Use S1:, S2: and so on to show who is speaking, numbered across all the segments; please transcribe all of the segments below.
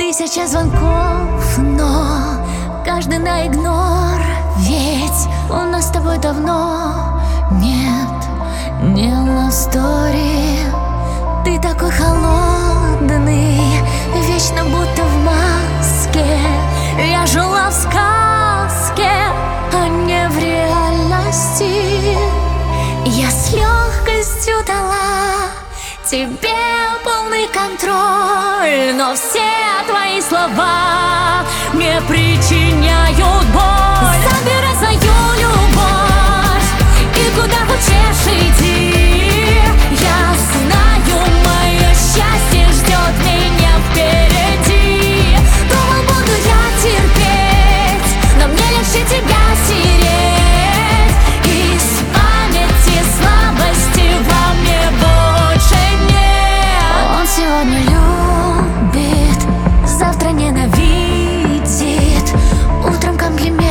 S1: Тысяча звонков, но каждый на игнор. Ведь у нас с тобой давно нет, не love story. Ты такой холодный, вечно будто в маске. Я жила в сказке, а не в реальности. Я с легкостью дала тебе полный контроль, но все твои слова мне причиняют боль. Забирай свою любовь и куда хочешь иди. Я знаю, мое счастье ждет меня впереди. Думал, буду я терпеть, но мне легче тебя стереть. Из памяти слабости во мне больше нет. Он сегодня любит, завтра ненавидит. Утром комплименты,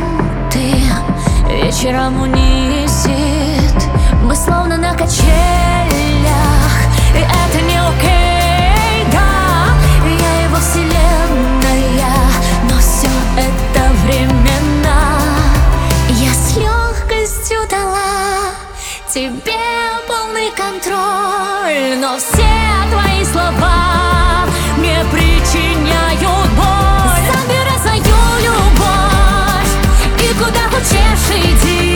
S1: вечером унизит. Мы словно на качелях, и это не окей, да. Я его вселенная, но все это временно. Я с легкостью дала тебе полный контроль, но все твои слова мне причиняют боль. Забирай свою любовь и куда хочешь иди.